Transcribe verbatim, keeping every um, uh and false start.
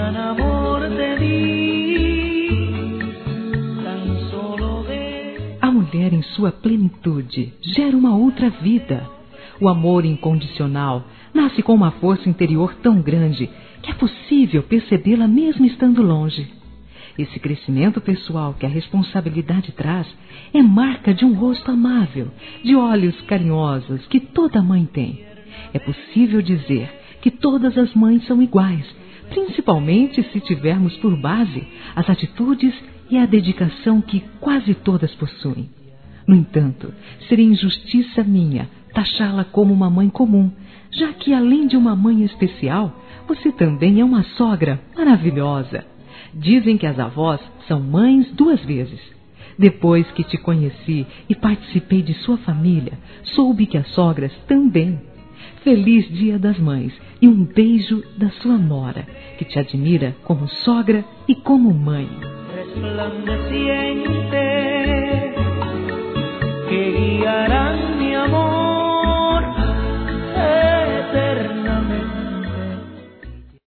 gran amor te di, tan solo de... A mulher em sua plenitude gera uma outra vida. O amor incondicional nasce com uma força interior tão grande que é possível percebê-la mesmo estando longe. Esse crescimento pessoal que a responsabilidade traz é marca de um rosto amável, de olhos carinhosos que toda mãe tem. É possível dizer que todas as mães são iguais, principalmente se tivermos por base as atitudes e a dedicação que quase todas possuem. No entanto, seria injustiça minha taxá-la como uma mãe comum, já que além de uma mãe especial, você também é uma sogra maravilhosa. Dizem que as avós são mães duas vezes. Depois que te conheci e participei de sua família, soube que as sogras também. Feliz Dia das Mães e um beijo da sua nora, que te admira como sogra e como mãe. Resplandeciente